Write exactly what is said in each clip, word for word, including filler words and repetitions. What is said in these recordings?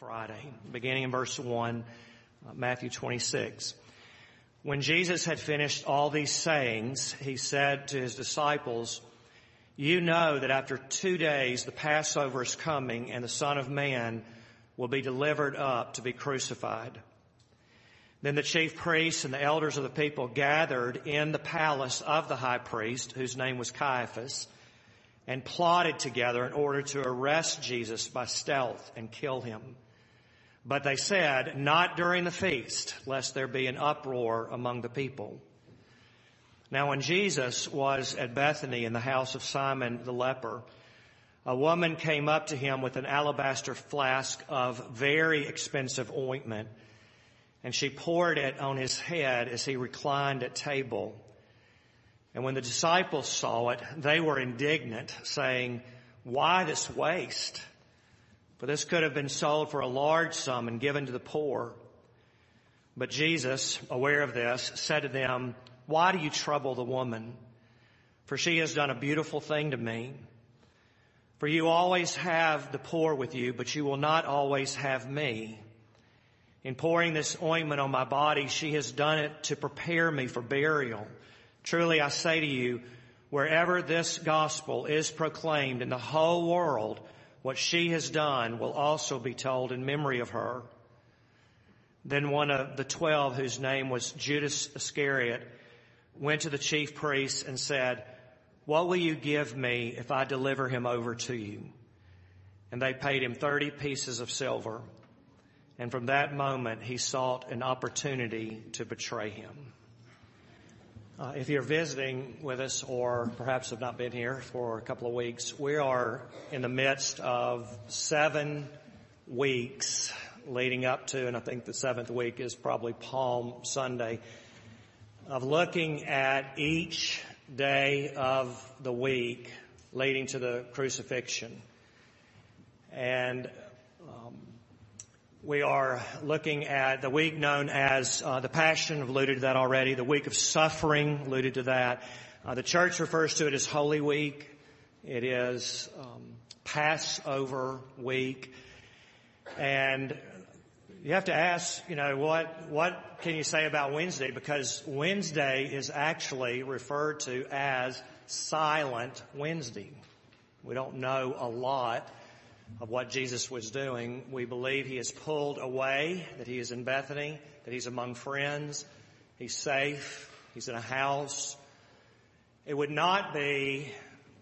Friday, beginning in verse one, uh, Matthew twenty-six. When Jesus had finished all these sayings, he said to his disciples, "You know that after two days the Passover is coming, and the Son of Man will be delivered up to be crucified." Then the chief priests and the elders of the people gathered in the palace of the high priest, whose name was Caiaphas, and plotted together in order to arrest Jesus by stealth and kill him. But they said, "Not during the feast, lest there be an uproar among the people." Now when Jesus was at Bethany in the house of Simon the leper, a woman came up to him with an alabaster flask of very expensive ointment, and she poured it on his head as he reclined at table. And when the disciples saw it, they were indignant, saying, "Why this waste? For this could have been sold for a large sum and given to the poor." But Jesus, aware of this, said to them, "Why do you trouble the woman? For she has done a beautiful thing to me. For you always have the poor with you, but you will not always have me. In pouring this ointment on my body, she has done it to prepare me for burial. Truly I say to you, wherever this gospel is proclaimed in the whole world, what she has done will also be told in memory of her." Then one of the twelve, whose name was Judas Iscariot, went to the chief priests and said, "What will you give me if I deliver him over to you?" And they paid him thirty pieces of silver. And from that moment, he sought an opportunity to betray him. Uh, if you're visiting with us or perhaps have not been here for a couple of weeks, we are in the midst of seven weeks leading up to, and I think the seventh week is probably Palm Sunday, of looking at each day of the week leading to the crucifixion. And um, we are looking at the week known as uh, the Passion. I've alluded to that already. The week of suffering, alluded to that. Uh, the church refers to it as Holy Week. It is um, Passover week. And you have to ask, you know, what what can you say about Wednesday? Because Wednesday is actually referred to as Silent Wednesday. We don't know a lot of what Jesus was doing. We believe he is pulled away, that he is in Bethany, that he's among friends, he's safe, he's in a house. It would not be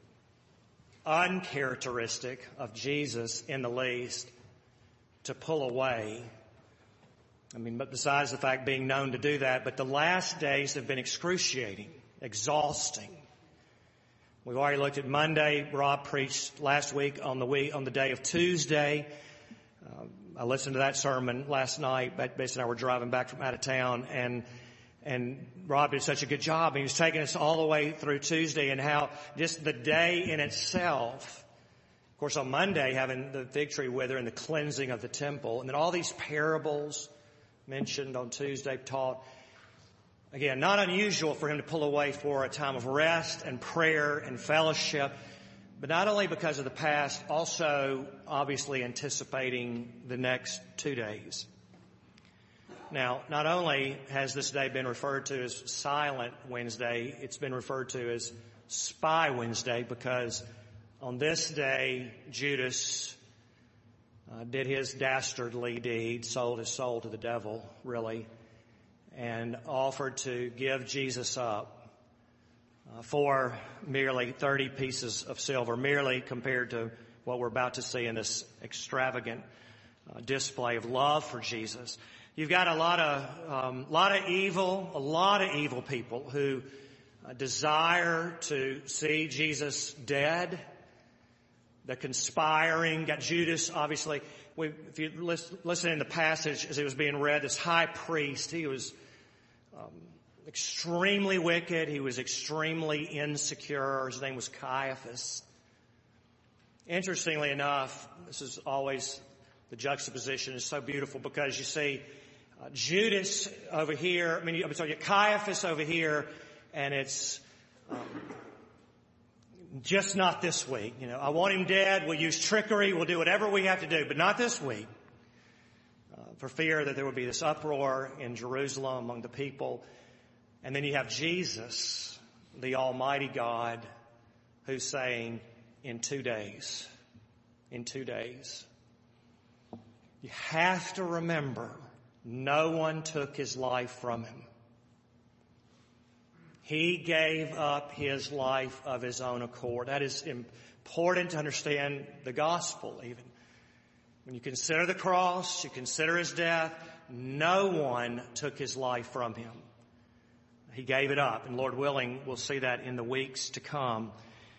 uncharacteristic of Jesus in the least to pull away. I mean, but besides the fact being known to do that, but the last days have been excruciating, exhausting. We've already looked at Monday. Rob preached last week on the week, on the day of Tuesday. Uh, I listened to that sermon last night. Bess and I were driving back from out of town, and and Rob did such a good job. He was taking us all the way through Tuesday and how just the day in itself. Of course, on Monday, having the fig tree wither and the cleansing of the temple, and then all these parables mentioned on Tuesday taught. Again, not unusual for him to pull away for a time of rest and prayer and fellowship, but not only because of the past, also obviously anticipating the next two days. Now, not only has this day been referred to as Silent Wednesday, it's been referred to as Spy Wednesday, because on this day, Judas uh, did his dastardly deed, sold his soul to the devil, really, and offered to give Jesus up uh, for merely thirty pieces of silver, merely compared to what we're about to see in this extravagant uh, display of love for Jesus. You've got a lot of, um, lot of evil, a lot of evil people who uh, desire to see Jesus dead. The conspiring, got Judas, obviously. We, if you listen, listen in the passage as it was being read, this high priest, he was um, extremely wicked. He was extremely insecure. His name was Caiaphas. Interestingly enough, this is always, the juxtaposition is so beautiful because you see uh, Judas over here, I mean, I'm sorry, Caiaphas over here, and it's um, just not this week. You know, I want him dead. We'll use trickery. We'll do whatever we have to do, but not this week. uh, for fear that there would be this uproar in Jerusalem among the people. And then you have Jesus, the Almighty God, who's saying, in two days, in two days. You have to remember, no one took his life from him. He gave up his life of his own accord. That is important to understand the gospel even. When you consider the cross, you consider his death, no one took his life from him. He gave it up, and Lord willing, we'll see that in the weeks to come.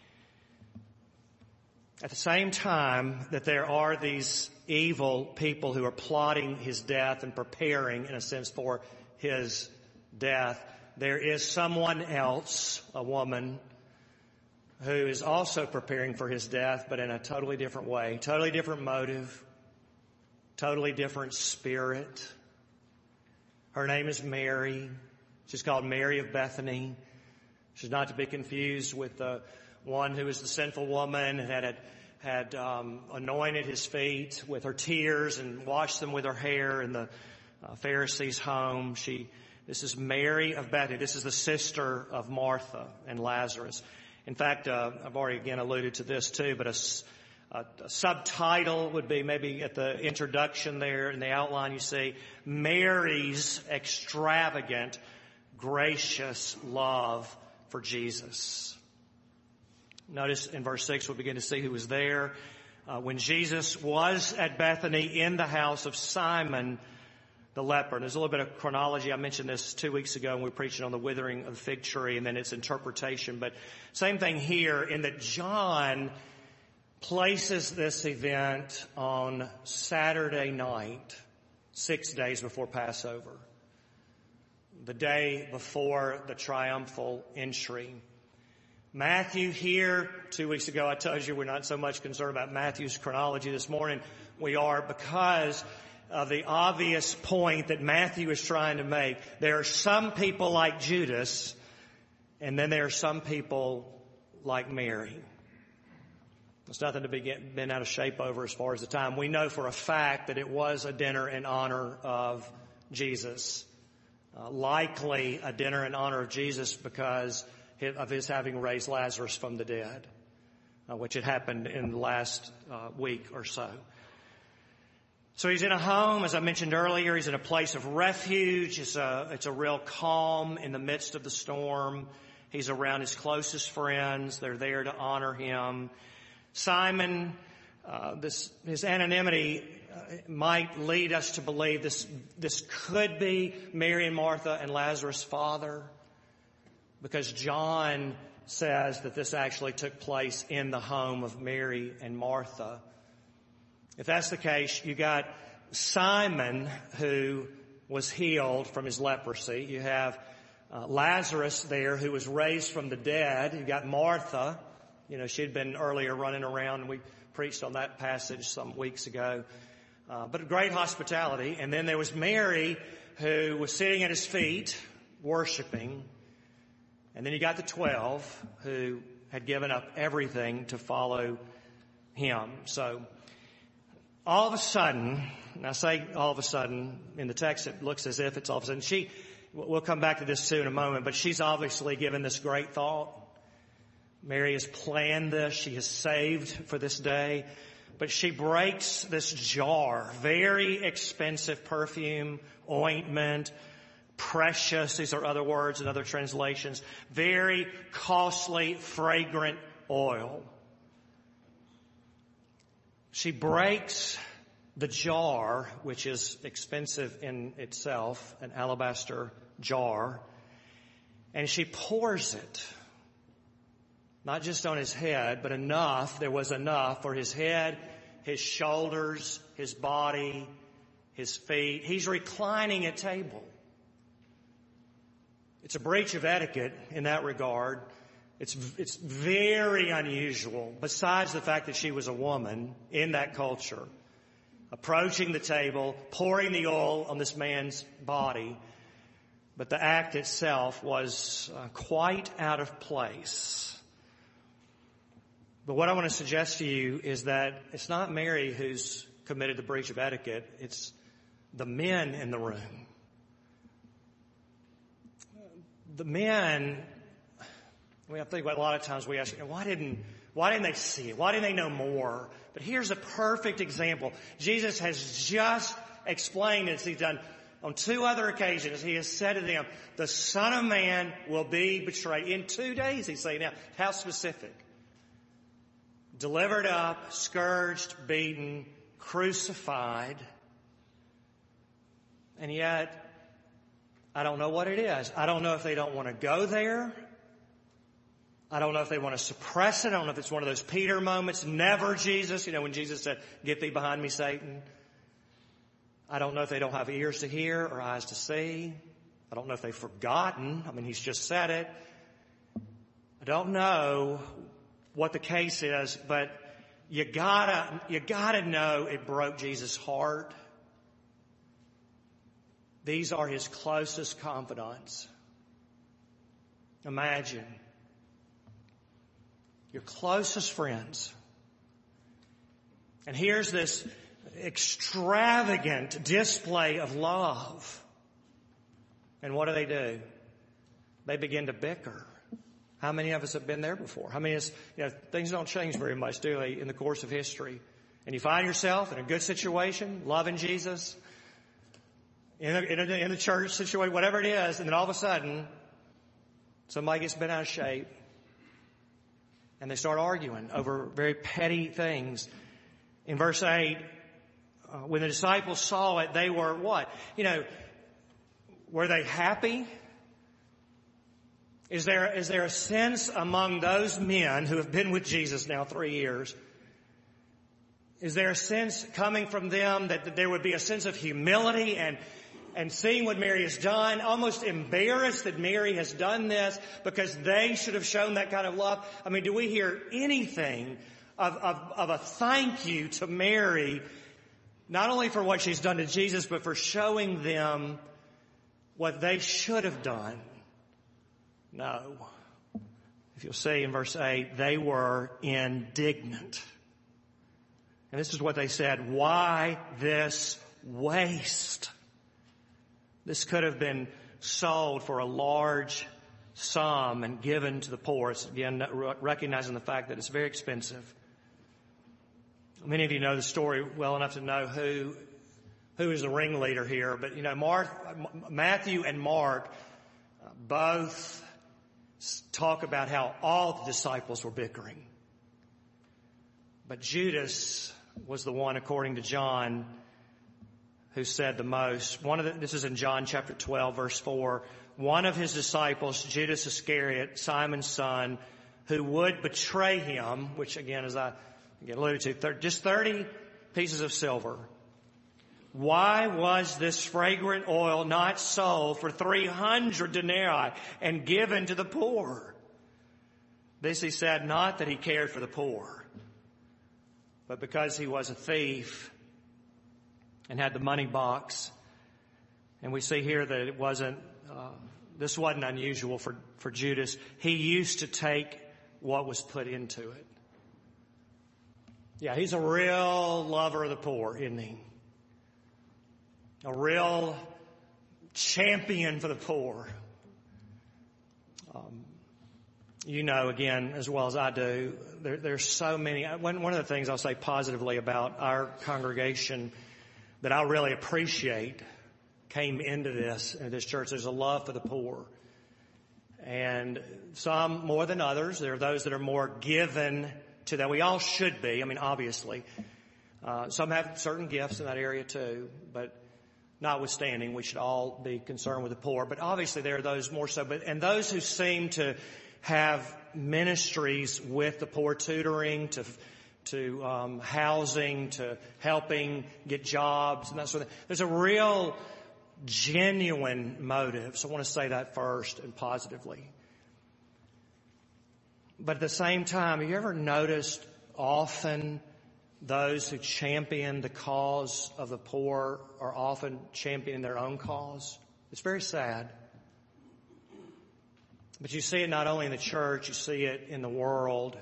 At the same time that there are these evil people who are plotting his death and preparing, in a sense, for his death, there is someone else, a woman, who is also preparing for his death, but in a totally different way, totally different motive, totally different spirit. Her name is Mary. She's called Mary of Bethany. She's not to be confused with the one who was the sinful woman and had had um, anointed his feet with her tears and washed them with her hair in the uh, Pharisee's home. She, this is Mary of Bethany. This is the sister of Martha and Lazarus. In fact, uh, I've already again alluded to this too, but a, a, a subtitle would be maybe at the introduction there in the outline you see, Mary's extravagant, gracious love for Jesus. Notice in verse six, we'll begin to see who was there. Uh, when Jesus was at Bethany in the house of Simon the leper. And there's a little bit of chronology. I mentioned this two weeks ago when we were preaching on the withering of the fig tree and then its interpretation. But same thing here in that John places this event on Saturday night, six days before Passover, the day before the triumphal entry. Matthew here, two weeks ago I told you we're not so much concerned about Matthew's chronology. This morning we are, because of the obvious point that Matthew is trying to make. There are some people like Judas, and then there are some people like Mary. There's nothing to be get, been out of shape over as far as the time. We know for a fact that it was a dinner in honor of Jesus. Uh, likely a dinner in honor of Jesus because of his having raised Lazarus from the dead, uh, which had happened in the last uh, week or so. So he's in a home, as I mentioned earlier. He's in a place of refuge. It's a, it's a real calm in the midst of the storm. He's around his closest friends. They're there to honor him. Simon, uh, this, his anonymity uh, might lead us to believe this, this could be Mary and Martha and Lazarus' father, because John says that this actually took place in the home of Mary and Martha. If that's the case, you got Simon, who was healed from his leprosy. You have uh, Lazarus there, who was raised from the dead. You got Martha. You know, she'd been earlier running around. We preached on that passage some weeks ago. Uh, but great hospitality. And then there was Mary, who was sitting at his feet, worshiping. And then you got the twelve, who had given up everything to follow him. So all of a sudden, and I say all of a sudden, in the text it looks as if it's all of a sudden. She, we'll come back to this too in a moment, but she's obviously given this great thought. Mary has planned this. She has saved for this day. But she breaks this jar, very expensive perfume, ointment, precious, these are other words in other translations, very costly, fragrant oil. She breaks the jar, which is expensive in itself, an alabaster jar, and she pours it, not just on his head, but enough, there was enough for his head, his shoulders, his body, his feet. He's reclining at table. It's a breach of etiquette in that regard. It's, it's very unusual, besides the fact that she was a woman in that culture, approaching the table, pouring the oil on this man's body. But the act itself was uh, quite out of place. But what I want to suggest to you is that it's not Mary who's committed the breach of etiquette. It's the men in the room. The men, we have to think about a lot of times we ask, you know, why didn't, why didn't they see it? Why didn't they know more? But here's a perfect example. Jesus has just explained as he's done on two other occasions. He has said to them, the Son of Man will be betrayed. In two days, he's saying. Now, how specific? Delivered up, scourged, beaten, crucified. And yet, I don't know what it is. I don't know if they don't want to go there. I don't know if they want to suppress it. I don't know if it's one of those Peter moments. Never, Jesus. You know, when Jesus said, get thee behind me, Satan. I don't know if they don't have ears to hear or eyes to see. I don't know if they've forgotten. I mean, he's just said it. I don't know what the case is, but you gotta, you gotta know it broke Jesus' heart. These are his closest confidants. Imagine your closest friends. And here's this extravagant display of love. And what do they do? They begin to bicker. How many of us have been there before? How many of us, you know, things don't change very much, do they, in the course of history? And you find yourself in a good situation, loving Jesus, in a, in a, in a church situation, whatever it is, and then all of a sudden, somebody gets bent out of shape, and they start arguing over very petty things. In verse eight, uh, when the disciples saw it, they were what? You know, were they happy? Is there, is there a sense among those men who have been with Jesus now three years? Is there a sense coming from them that, that there would be a sense of humility and, and seeing what Mary has done, almost embarrassed that Mary has done this because they should have shown that kind of love? I mean, do we hear anything of, of, of a thank you to Mary, not only for what she's done to Jesus, but for showing them what they should have done? No. If you'll see in verse eight, they were indignant. And this is what they said. Why this waste? This could have been sold for a large sum and given to the poor. It's, again, recognizing the fact that it's very expensive. Many of you know the story well enough to know who, who is the ringleader here. But, you know, Mark, Matthew and Mark both talk about how all the disciples were bickering. But Judas was the one, according to John, who said the most. One of the, this is in John chapter twelve, verse four. One of his disciples, Judas Iscariot, Simon's son, who would betray him, which again, as I again alluded to, th- just thirty pieces of silver. Why was this fragrant oil not sold for three hundred denarii and given to the poor? This he said, not that he cared for the poor, but because he was a thief and had the money box. And we see here that it wasn't, uh, this wasn't unusual for, for Judas. He used to take what was put into it. Yeah, he's a real lover of the poor, isn't he? A real champion for the poor. Um, you know, again, as well as I do, there, there's so many. One, one of the things I'll say positively about our congregation that I really appreciate came into this, into this church. There's a love for the poor. And some more than others. There are those that are more given to that. We all should be. I mean, obviously. Uh, some have certain gifts in that area too, but notwithstanding, we should all be concerned with the poor. But obviously there are those more so. But and those who seem to have ministries with the poor, tutoring, to to um, housing, to helping get jobs and that sort of thing. There's a real genuine motive. So I want to say that first and positively. But at the same time, have you ever noticed often those who champion the cause of the poor are often championing their own cause? It's very sad. But you see it not only in the church, you see it in the world.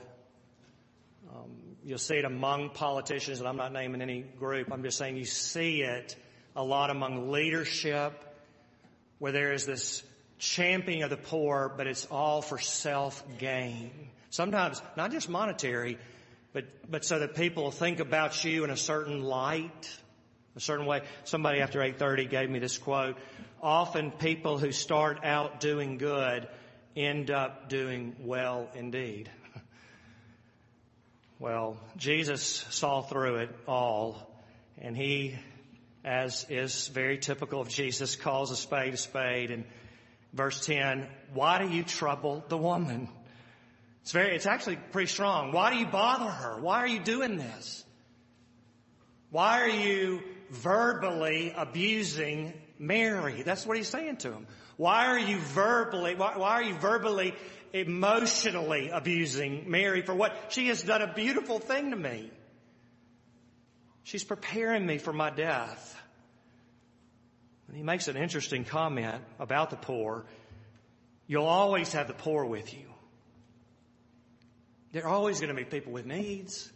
Um, you'll see it among politicians, and I'm not naming any group. I'm just saying you see it a lot among leadership where there is this championing of the poor, but it's all for self-gain. Sometimes not just monetary, but, but so that people will think about you in a certain light, a certain way. Somebody after eight thirty gave me this quote. Often people who start out doing good end up doing well indeed. Well, Jesus saw through it all, and he, as is very typical of Jesus, calls a spade a spade. And verse ten, why do you trouble the woman? It's very, it's actually pretty strong. Why do you bother her? Why are you doing this? Why are you verbally abusing Mary? That's what he's saying to him. Why are you verbally, why, why are you verbally, emotionally abusing Mary for what? She has done a beautiful thing to me. She's preparing me for my death. And he makes an interesting comment about the poor. You'll always have the poor with you. There are always going to be people with needs.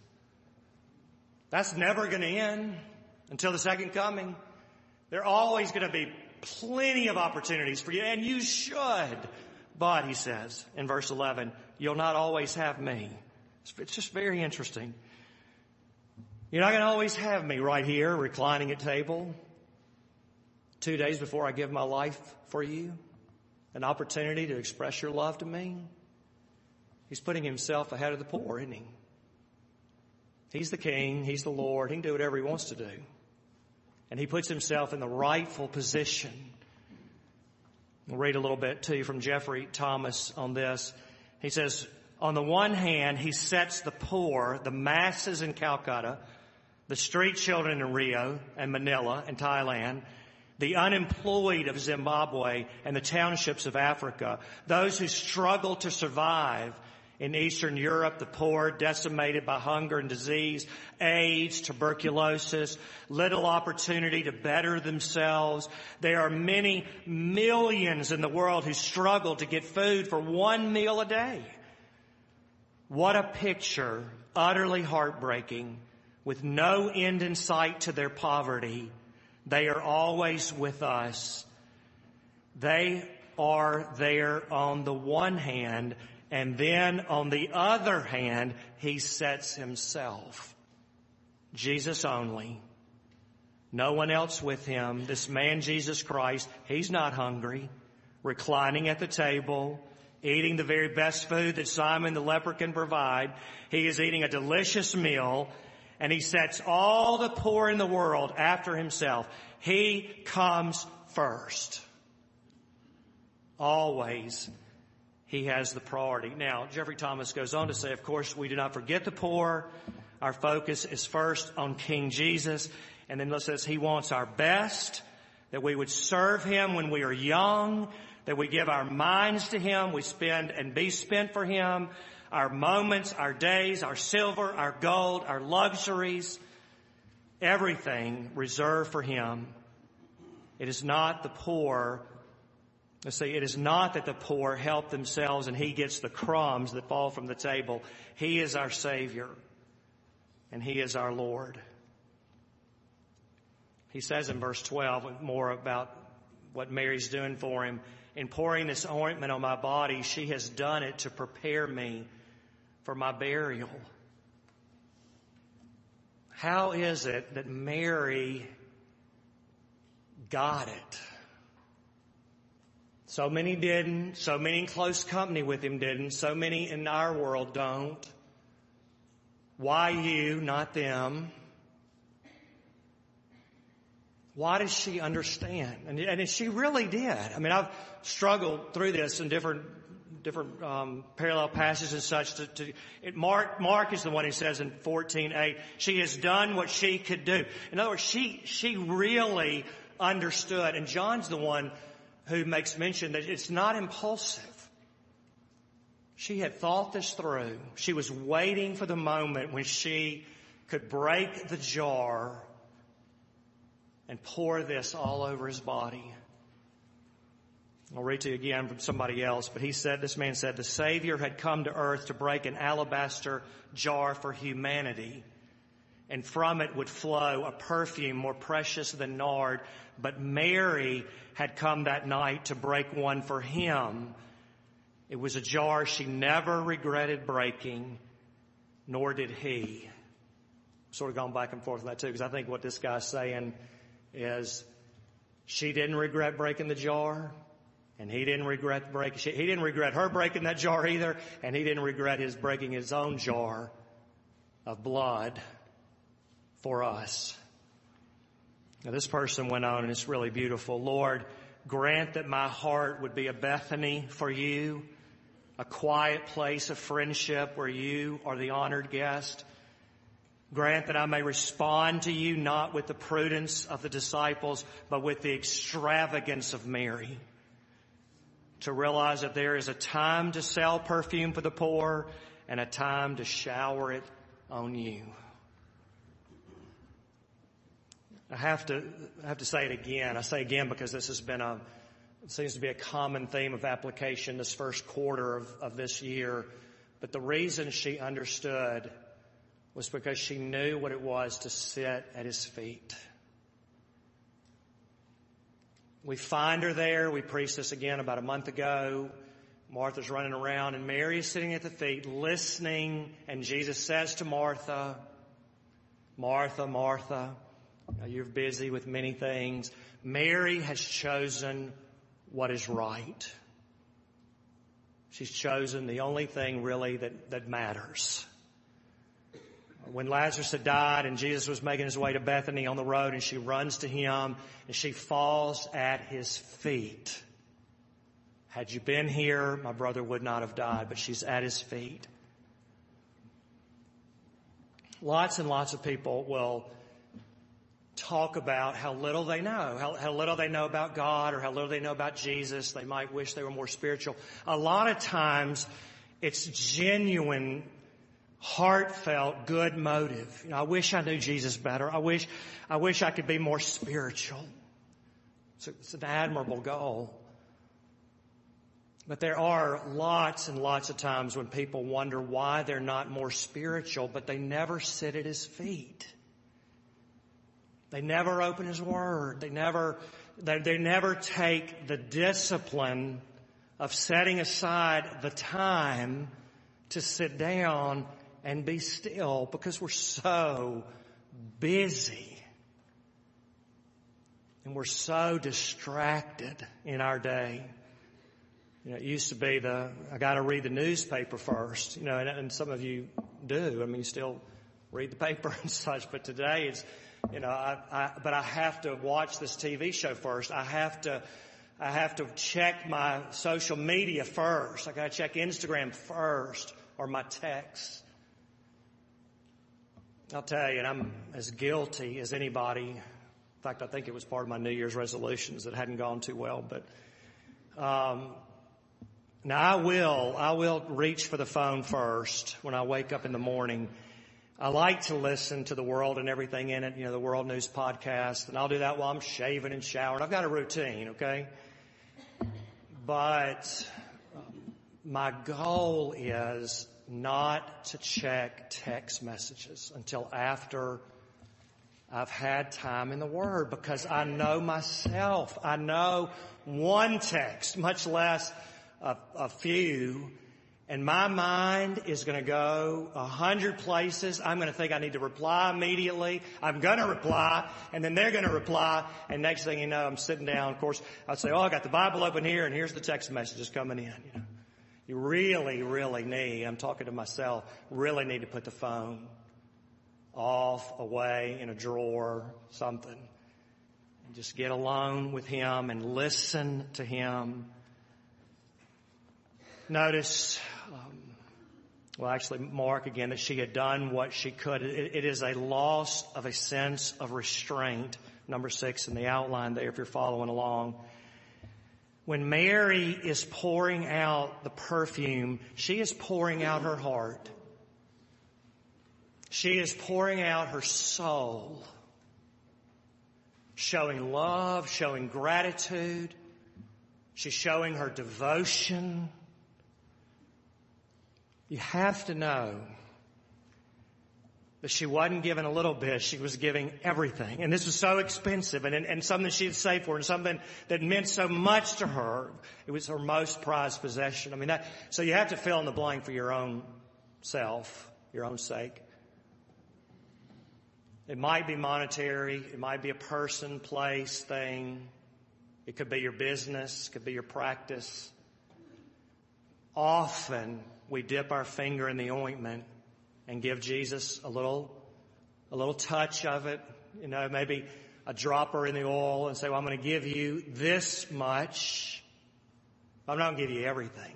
That's never going to end until the second coming. There are always going to be plenty of opportunities for you, and you should. But, he says in verse eleven, you'll not always have me. It's just very interesting. You're not going to always have me right here reclining at table two days before I give my life for you. An opportunity to express your love to me. He's putting himself ahead of the poor, isn't he? He's the king. He's the Lord. He can do whatever he wants to do. And he puts himself in the rightful position. We'll read a little bit to you from Jeffrey Thomas on this. He says, on the one hand, he sets the poor, the masses in Calcutta, the street children in Rio and Manila and Thailand, the unemployed of Zimbabwe and the townships of Africa, those who struggle to survive in Eastern Europe, the poor decimated by hunger and disease, AIDS, tuberculosis, little opportunity to better themselves. There are many millions in the world who struggle to get food for one meal a day. What a picture, utterly heartbreaking, with no end in sight to their poverty. They are always with us. They are there on the one hand, and then on the other hand, he sets himself. Jesus only. No one else with him. This man, Jesus Christ, he's not hungry, reclining at the table, eating the very best food that Simon the leper can provide. He is eating a delicious meal, and he sets all the poor in the world after himself. He comes first. Always. He has the priority. Now, Jeffrey Thomas goes on to say, of course, we do not forget the poor. Our focus is first on King Jesus. And then it says he wants our best, that we would serve him when we are young, that we give our minds to him, we spend and be spent for him, our moments, our days, our silver, our gold, our luxuries, everything reserved for him. It is not the poor Let's see, it is not that the poor help themselves and he gets the crumbs that fall from the table. He is our Savior, and he is our Lord. He says in verse twelve more about what Mary's doing for him. In pouring this ointment on my body, she has done it to prepare me for my burial. How is it that Mary got it? So many didn't. So many in close company with him didn't. So many in our world don't. Why you, not them? Why does she understand? And, and she really did. I mean, I've struggled through this in different different um, parallel passages and such. To, to it, Mark Mark is the one who says in fourteen eight, she has done what she could do. In other words, she she really understood. And John's the one who makes mention that it's not impulsive. She had thought this through. She was waiting for the moment when she could break the jar and pour this all over his body. I'll read to you again from somebody else, but he said, this man said, the Savior had come to earth to break an alabaster jar for humanity. and from it would flow a perfume more precious than nard. But Mary had come that night to break one for him. It was a jar she never regretted breaking, nor did he. Sort of gone back and forth on that too, because I think what this guy's saying is she didn't regret breaking the jar, and he didn't regret breaking, she, he didn't regret her breaking that jar either, and he didn't regret his breaking his own jar of blood for us. Now this person went on, and it's really beautiful. Lord, grant that my heart would be a Bethany for you, a quiet place of friendship where you are the honored guest. Grant that I may respond to you not with the prudence of the disciples, but with the extravagance of Mary. To realize that there is a time to sell perfume for the poor and a time to shower it on you. I have to, I have to say it again. I say again because this has been a, it seems to be a common theme of application this first quarter of, of this year. But the reason she understood was because she knew what it was to sit at his feet. We find her there. We preached this again about a month ago. Martha's running around, and Mary is sitting at the feet listening, and Jesus says to Martha, Martha, Martha, you're busy with many things. Mary has chosen what is right. She's chosen the only thing really that, that matters. When Lazarus had died and Jesus was making his way to Bethany on the road, and she runs to him and she falls at his feet. Had you been here, my brother would not have died, but she's at his feet. Lots and lots of people will talk about how little they know, how, how little they know about God or how little they know about Jesus. They might wish they were more spiritual. A lot of times it's genuine, heartfelt, good motive. You know, I wish I knew Jesus better. I wish, I wish I could be more spiritual. It's, a, it's an admirable goal. But there are lots and lots of times when people wonder why they're not more spiritual, but they never sit at his feet. They never open his word. They never, they, they never take the discipline of setting aside the time to sit down and be still, because we're so busy and we're so distracted in our day. You know, it used to be the, I got to read the newspaper first, you know, and, and some of you do. I mean, you still read the paper and such, but today it's, you know, I, I, but I have to watch this T V show first. I have to, I have to check my social media first. I got to check Instagram first, or my texts. I'll tell you, and I'm as guilty as anybody. In fact, I think it was part of my New Year's resolutions that hadn't gone too well. But um, now I will, I will reach for the phone first when I wake up in the morning. I like to listen to The World and everything in it, you know, the World News podcast, and I'll do that while I'm shaving and showering. I've got a routine, okay? But my goal is not to check text messages until after I've had time in the Word, because I know myself. I know one text, much less a, a few, and my mind is going to go a hundred places. I'm going to think I need to reply immediately. I'm going to reply, and then they're going to reply, and next thing you know, I'm sitting down. Of course, I'd say, oh, I got the Bible open here, and here's the text messages coming in, you know. You really, really need, I'm talking to myself, really need to put the phone off, away, in a drawer, something. And just get alone with him and listen to him. Notice, um, well, actually, Mark again, that she had done what she could. It, it is a loss of a sense of restraint. Number six in the outline there, if you're following along. When Mary is pouring out the perfume, she is pouring out her heart. She is pouring out her soul, showing love, showing gratitude. She's showing her devotion. You have to know But she wasn't giving a little bit. She was giving everything. And this was so expensive and, and, and something she had saved for and something that meant so much to her. It was her most prized possession. I mean, that, so you have to fill in the blank for your own self, your own sake. It might be monetary. It might be a person, place, thing. It could be your business. It could be your practice. Often we dip our finger in the ointment and give Jesus a little, a little touch of it, you know, maybe a dropper in the oil and say, well, I'm going to give you this much. I'm not going to give you everything.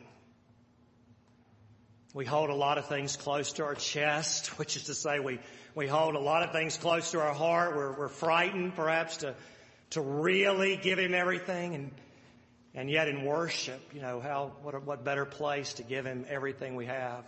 We hold a lot of things close to our chest, which is to say we, we hold a lot of things close to our heart. We're, we're frightened perhaps to, to really give him everything. And, and yet in worship, you know, how, what, what better place to give him everything we have.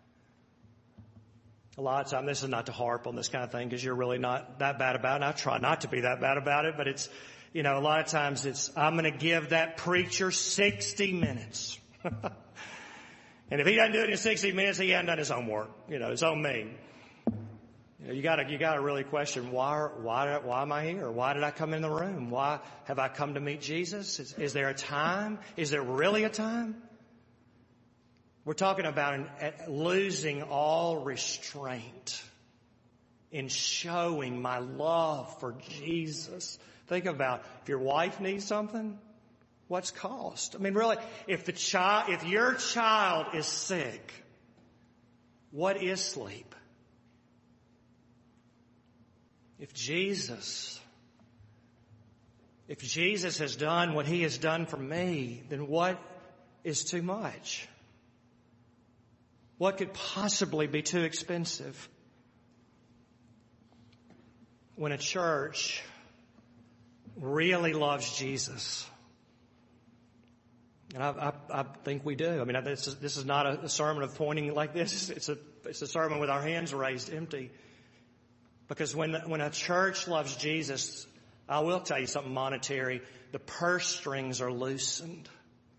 A lot of time, this is not to harp on this kind of thing because you're really not that bad about it. And I try not to be that bad about it, but it's, you know, a lot of times it's, I'm going to give that preacher sixty minutes. And if he doesn't do it in sixty minutes, he hasn't done his homework, you know, his own me. You know, you gotta, you gotta really question, why, why, why am I here? Why did I come in the room? Why have I come to meet Jesus? Is, is there a time? Is there really a time? We're talking about an, losing all restraint in showing my love for Jesus. Think about if your wife needs something, what's cost? I mean, really, if the child, if your child is sick, what is sleep? If Jesus, if Jesus has done what he has done for me, then what is too much? What could possibly be too expensive? When a church really loves Jesus, and I, I, I think we do. I mean, this is, this is not a, a sermon of pointing like this. It's a, it's a sermon with our hands raised empty. Because when, when a church loves Jesus, I will tell you something monetary, the purse strings are loosened.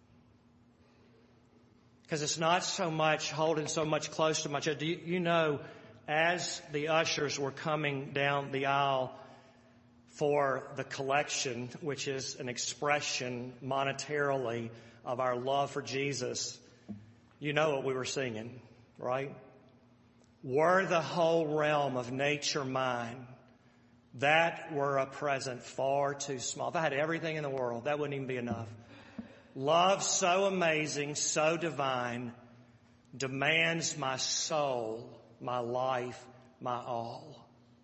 Because it's not so much holding so much close to my chest. Do you, you know, as the ushers were coming down the aisle for the collection, which is an expression monetarily of our love for Jesus, you know what we were singing, right? Were the whole realm of nature mine, that were a present far too small. If I had everything in the world, that wouldn't even be enough. Love so amazing, so divine, demands my soul, my life, my all.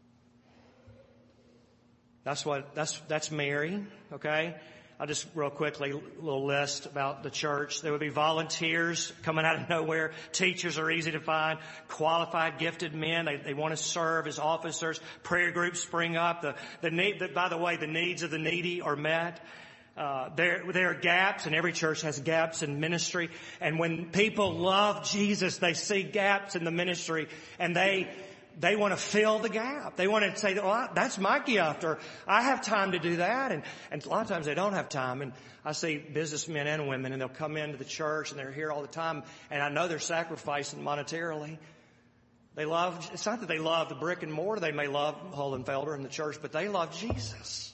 That's what, that's, that's Mary, okay? I'll just real quickly, a little list about the church. There would be volunteers coming out of nowhere. Teachers are easy to find. Qualified, gifted men. They, they want to serve as officers. Prayer groups spring up. The, the need, the, by the way, the needs of the needy are met. Uh, there, there are gaps, and every church has gaps in ministry. And when people love Jesus, they see gaps in the ministry, and they, they want to fill the gap. They want to say, well, that's my gift, or I have time to do that. And, and a lot of times they don't have time. And I see businessmen and women, and they'll come into the church, and they're here all the time, and I know they're sacrificing monetarily. They love, it's not that they love the brick and mortar. They may love Hohenfelder and the church, but they love Jesus.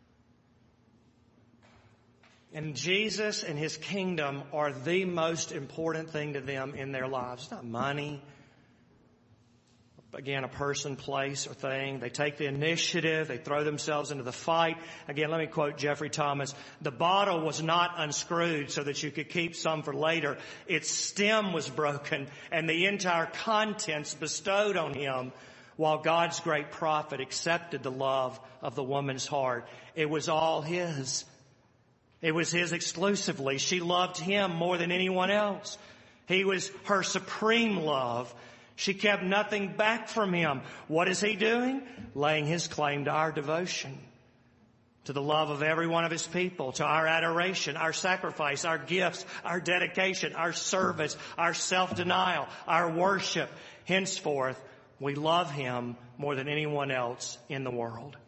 And Jesus and his kingdom are the most important thing to them in their lives. It's not money. Again, a person, place, or thing. They take the initiative. They throw themselves into the fight. Again, let me quote Jeffrey Thomas. The bottle was not unscrewed so that you could keep some for later. Its stem was broken and the entire contents bestowed on him, while God's great prophet accepted the love of the woman's heart. It was all his. It was his exclusively. She loved him more than anyone else. He was her supreme love. She kept nothing back from him. What is he doing? Laying his claim to our devotion, to the love of every one of his people, to our adoration, our sacrifice, our gifts, our dedication, our service, our self-denial, our worship. Henceforth, we love him more than anyone else in the world.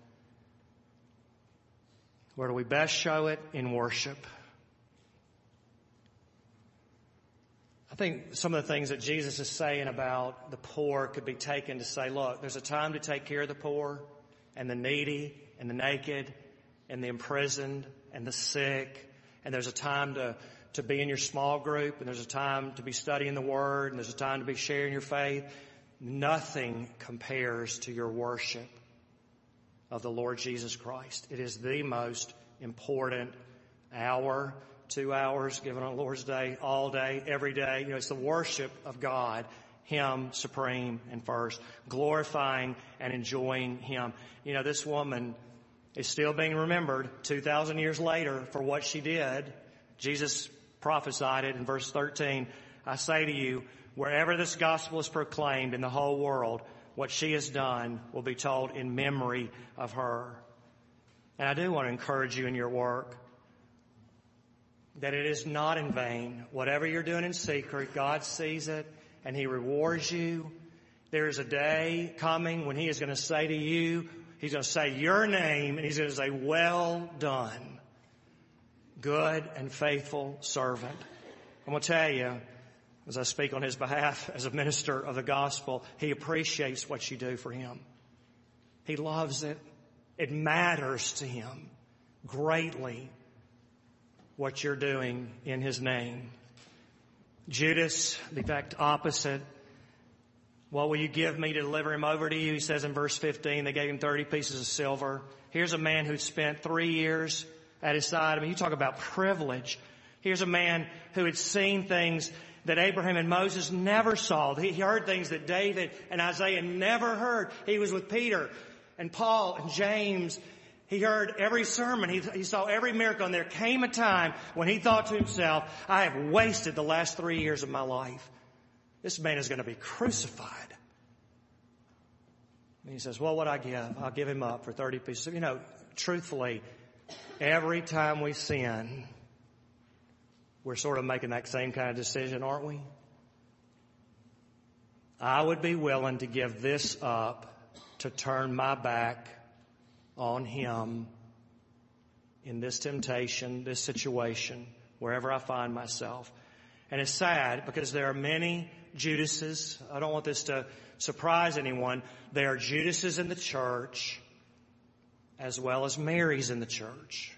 Where do we best show it? In worship. think some of the things that Jesus is saying about the poor could be taken to say, look, there's a time to take care of the poor and the needy and the naked and the imprisoned and the sick. And there's a time to, to be in your small group, and there's a time to be studying the Word, and there's a time to be sharing your faith. Nothing compares to your worship of the Lord Jesus Christ. It is the most important hour, two hours given on Lord's Day, all day, every day. You know, it's the worship of God, Him supreme and first, glorifying and enjoying Him. You know, this woman is still being remembered two thousand years later for what she did. Jesus prophesied it in verse thirteen. I say to you, wherever this gospel is proclaimed in the whole world, what she has done will be told in memory of her. And I do want to encourage you in your work that it is not in vain. Whatever you're doing in secret, God sees it and He rewards you. There is a day coming when He is going to say to you, He's going to say your name, and He's going to say, well done, good and faithful servant. I'm going to tell you, as I speak on His behalf as a minister of the gospel, He appreciates what you do for Him. He loves it. It matters to Him greatly what you're doing in His name. Judas, the exact opposite. What will you give me to deliver him over to you? He says in verse fifteen, they gave him thirty pieces of silver. Here's a man who'd spent three years at his side. I mean, you talk about privilege. Here's a man who had seen things that Abraham and Moses never saw. He heard things that David and Isaiah never heard. He was with Peter and Paul and James. He heard every sermon. He, he saw every miracle. And there came a time when he thought to himself, I have wasted the last three years of my life. This man is going to be crucified. And he says, well, what I give, I'll give him up for thirty pieces. You know, truthfully, every time we sin, we're sort of making that same kind of decision, aren't we? I would be willing to give this up to turn my back on Him in this temptation, this situation, wherever I find myself. And it's sad because there are many Judases. I don't want this to surprise anyone. There are Judases in the church as well as Marys in the church.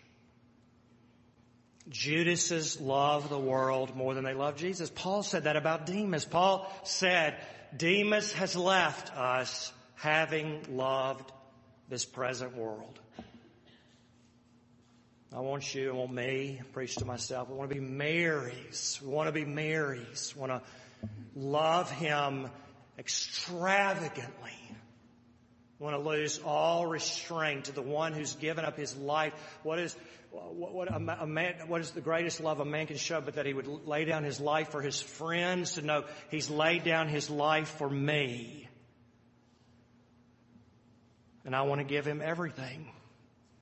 Judases love the world more than they love Jesus. Paul said that about Demas. Paul said, Demas has left us having loved this present world. I want you, I want me, preach to myself. We want to be Marys. We want to be Marys. We want to love Him extravagantly. We want to lose all restraint to the one who's given up His life. What is what, what, a, a man, what is the greatest love a man can show but that he would lay down his life for his friends? To know He's laid down His life for me. And I want to give Him everything.